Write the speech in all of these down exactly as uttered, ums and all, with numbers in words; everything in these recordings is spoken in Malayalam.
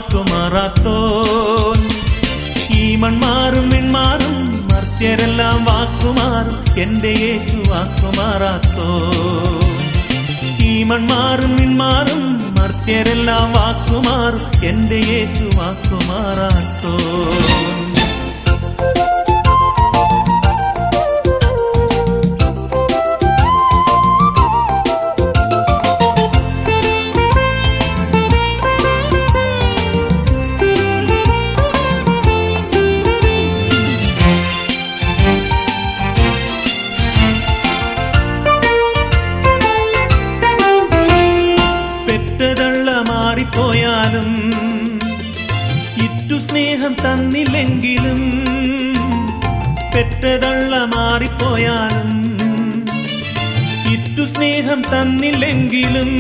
വാക്കുമാറാത്തോൻ. ഈ മൺമാറും മിൺമാറും മർത്യരെല്ലാം വാക്കുമാറും എന്റെ യേശു വാക്കുമാറാത്തോൻ. ഈ മൺമാറും മിൺമാറും മർത്യരെല്ലാം വാക്കുമാറും എന്റെ യേശു വാക്കുമാറാത്തോൻ. മാറിപ്പോയാലും ഇറ്റു സ്നേഹം തന്നില്ലെങ്കിലും, പെറ്റതള്ള മാറിപ്പോയാലും ഇറ്റു സ്നേഹം തന്നില്ലെങ്കിലും,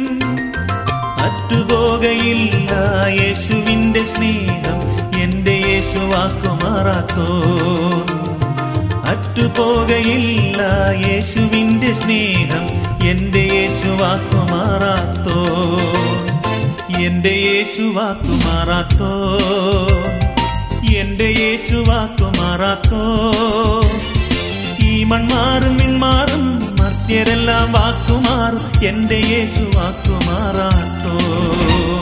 അറ്റുപോകയില്ല യേശുവിന്റെ സ്നേഹം എന്റെ യേശു വാക്കുമാറാത്തോൻ. അറ്റുപോകയില്ല യേശുവിന്റെ സ്നേഹം എന്റെ യേശു വാക്കുമാറാത്തോൻ. എന്റെ യേശു വാക്കുമാറാത്തോൻ. എന്റെ യേശു വാക്കുമാറാത്തോൻ. ഈ മൺമാറും മിൺമാറും മർത്യരെല്ലാം വാക്കുമാറും എന്റെ യേശു വാക്കുമാറാത്തോൻ.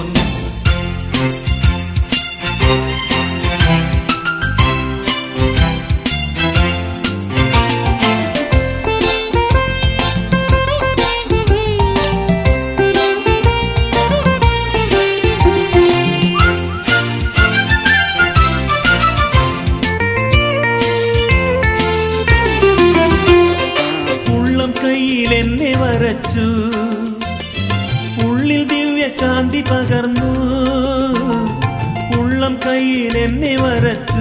എന്നെ വരച്ചു, ഉള്ളിൽ ദിവ്യശാന്തി പകർന്നു. ഉള്ളം കയ്യിൽ എന്നെ വരച്ചു,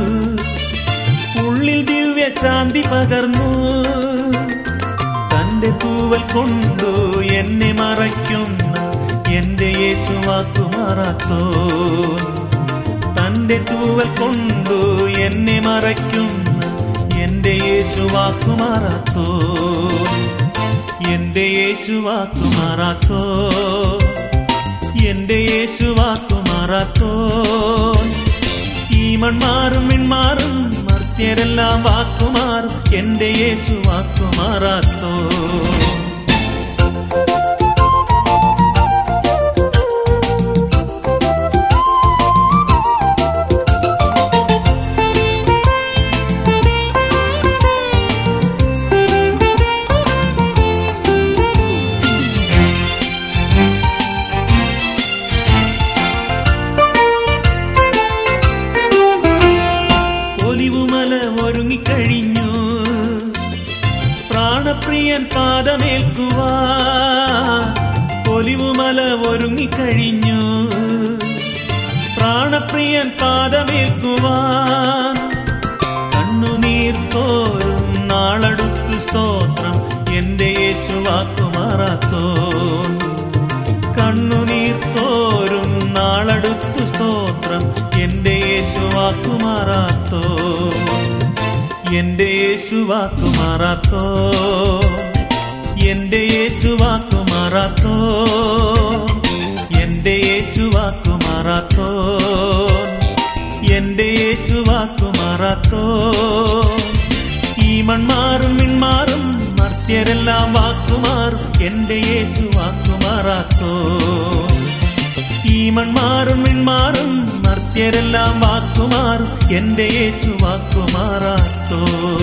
ഉള്ളിൽ ദിവ്യശാന്തി പകർന്നു. തന്റെ തൂവൽ കൊണ്ടു എന്നെ മറയ്ക്കുന്ന എന്റെ യേശു വാക്കുമാറാത്തോൻ. തന്റെ തൂവൽ കൊണ്ടു എന്നെ മറയ്ക്കുന്ന എന്റെ യേശു വാക്കുമാറാത്തോൻ. എന്റെ യേശു വാക്കുമാറാത്തോൻ. എന്റെ യേശു വാക്കുമാറാത്തോൻ. ഈ മൺമാറും മിൺമാറും മർത്യരെല്ലാം വാക്കുമാറും എന്റെ യേശു വാക്കുമാറാത്തോൻ. ഒരുങ്ങിക്കഴിഞ്ഞു പ്രാണപ്രിയൻ പാദമേൽക്കുവാൻ. ഒലിവുമല ഒരുങ്ങിക്കഴിഞ്ഞു പ്രാണപ്രിയൻ പാദമേൽക്കുവാൻ. കണ്ണുനീർ തോരും നാളടുത്തു സ്തോത്രം എന്റെ യേശു വാക്കുമാറാത്തോൻ. കണ്ണുനീർ തോരും നാളടുത്തു സ്തോത്രം എന്റെ യേശു വാക്കുമാറാത്തോൻ. എന്റെ യേശു വാക്കുമാറാത്തോൻ. എന്റെ യേശു വാക്കുമാറാത്തോൻ. എന്റെ യേശു വാക്കുമാറാത്തോൻ. എന്റെ യേശു വാക്കുമാറാത്തോൻ. ഈ മൺമാറും മിൺമാറും മർത്യരെല്ലാം വാക്കുമാറും എന്റെ യേശു വാക്കുമാറാത്തോൻ. ഈ മൺമാറും മിൺമാറും മർത്യരെല്ലാം വാക്കുമാറും എന്റെ യേശു വാക്കുമാറാത്തോൻ.